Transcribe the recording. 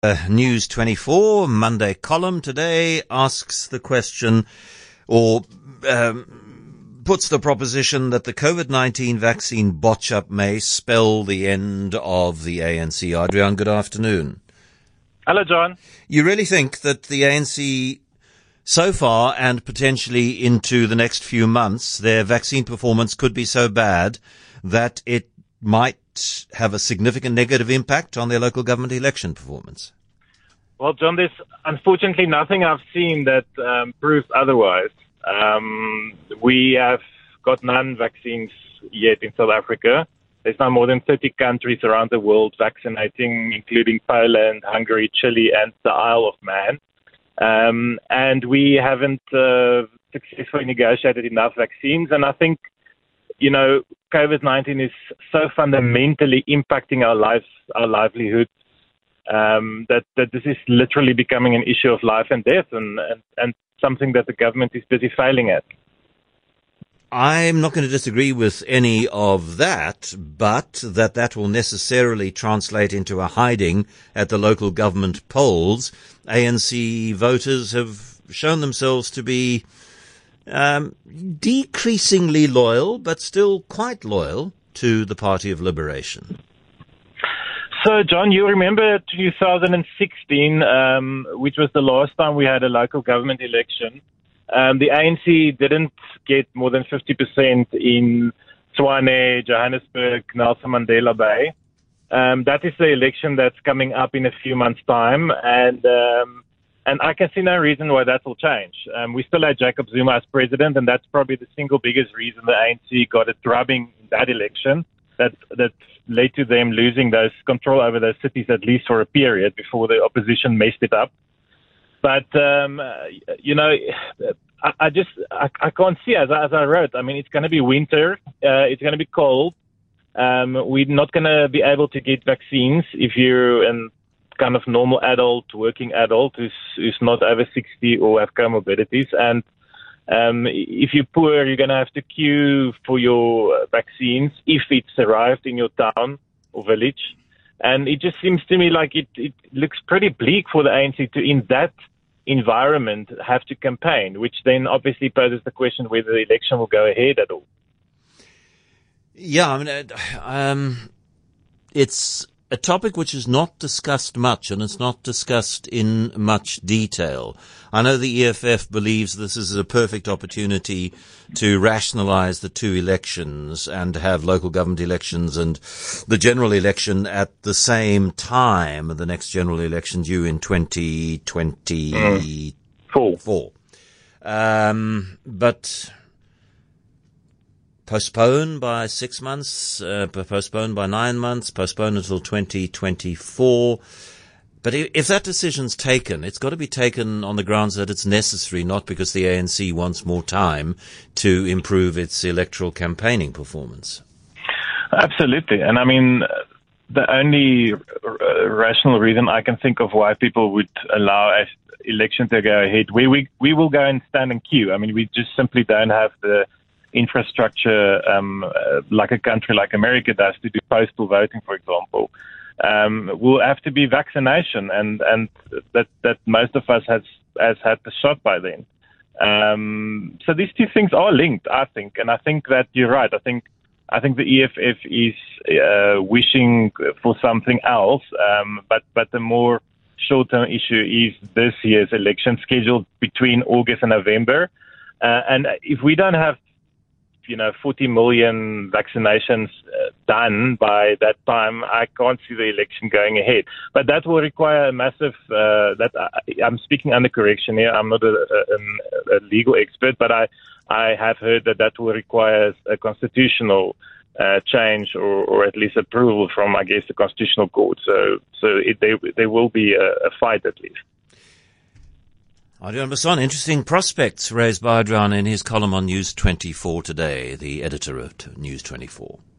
News 24 Monday column today asks the question, or puts the proposition that the COVID-19 vaccine botch-up may spell the end of the ANC. Adrian, good afternoon. Hello, John. You really think that the ANC, so far and potentially into the next few months, their vaccine performance could be so bad that it might have a significant negative impact on their local government election performance? Well, John, there's unfortunately nothing I've seen that proves otherwise. We have got none vaccines yet in South Africa. There's now more than 30 countries around the world vaccinating, including Poland, Hungary, Chile, and the Isle of Man. And we haven't successfully negotiated enough vaccines. And I think, COVID-19 is so fundamentally impacting our lives, our livelihoods, that this is literally becoming an issue of life and death, and something that the government is busy failing at. I'm not going to disagree with any of that, but that will necessarily translate into a hiding at the local government polls. ANC voters have shown themselves to be decreasingly loyal, but still quite loyal to the Party of Liberation. So, John, you remember 2016, which was the last time we had a local government election. The ANC didn't get more than 50% in Tshwane, Johannesburg, Nelson Mandela Bay. That is the election that's coming up in a few months' time, and I can see no reason why that will change. We still had Jacob Zuma as president, and that's probably the single biggest reason the ANC got a drubbing in that election. That led to them losing those control over those cities, at least for a period, before the opposition messed it up. But I can't see, as I wrote. I mean, it's going to be winter. It's going to be cold. We're not going to be able to get vaccines if you're a kind of normal adult, working adult who's not over 60 or have comorbidities. And if you're poor, you're going to have to queue for your vaccines if it's arrived in your town or village. And it just seems to me like it looks pretty bleak for the ANC to, in that environment, have to campaign, which then obviously poses the question whether the election will go ahead at all. Yeah, I mean, it's a topic which is not discussed much, and it's not discussed in much detail. I know the EFF believes this is a perfect opportunity to rationalize the two elections and have local government elections and the general election at the same time, the next general election due in 2024. But postpone by 6 months, postpone by 9 months, postpone until 2024. But if that decision's taken, it's got to be taken on the grounds that it's necessary, not because the ANC wants more time to improve its electoral campaigning performance. Absolutely. And I mean, the only rational reason I can think of why people would allow an election to go ahead, we will go and stand in queue. I mean, we just simply don't have the infrastructure like a country like America does to do postal voting, for example. Will have to be vaccination, and that most of us has had the shot by then. So these two things are linked, I think, and I think that you're right. I think the EFF is wishing for something else, but the more short-term issue is this year's election scheduled between August and November, and if we don't have 40 million vaccinations done by that time, I can't see the election going ahead. But that will require a massive, I'm speaking under correction here, I'm not a legal expert, but I have heard that will require a constitutional change or at least approval from, I guess, the Constitutional Court. So there will be a fight at least. Adrian Basson, interesting prospects raised by Adrian in his column on News 24 today, the editor of News 24.